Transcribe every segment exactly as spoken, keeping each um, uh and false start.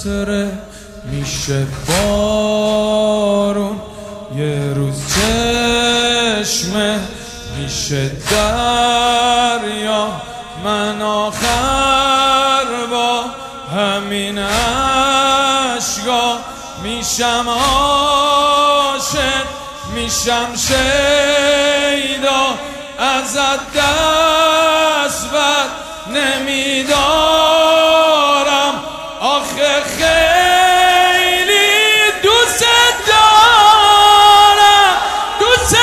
قطره میشه بارون، یه روز چشمه میشه دریا. من آخر با همین عشقا میشم عاشق، میشم شیدا، ازت دست بر نمیدارم. آخه خیلی دوست دارم، دوست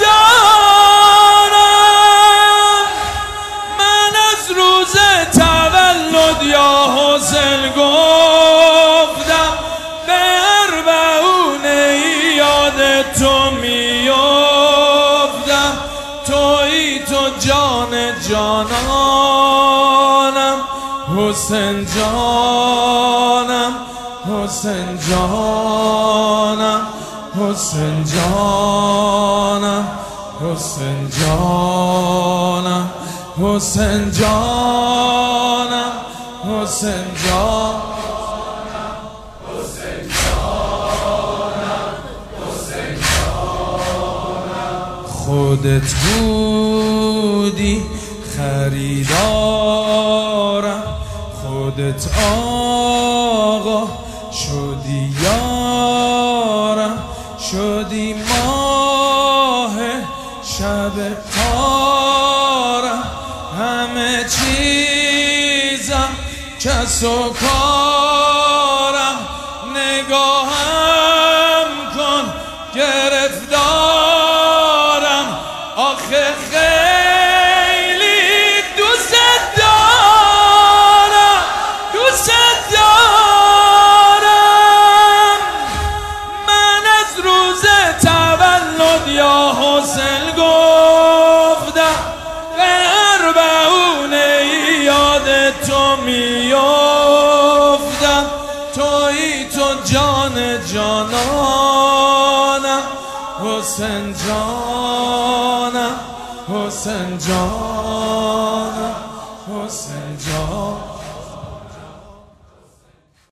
دارم. من از روز تولد یا حسین گفتم به اربعونه یاد تو میافتم. تویی تو جان جانانم، حسین جانم، حسین جانم، حسین جانم، حسین جانم، حسین جانم، حسین جانم، حسین جانم، حسین جانم. خودت بودی خریدارم، خودت آقا شدی یارم، شدی ماه شب تارم. همه چیزم کس و کارم، نگاهم کن گرفتارم. آخه خیلی دوست دارم، دوست دارم. من از روز تولد یا حسین گفتم به اربعونه یاد تو میافتم. تویی تو جان جانانم، حسین جانم، حسین جانم، حسین جانم.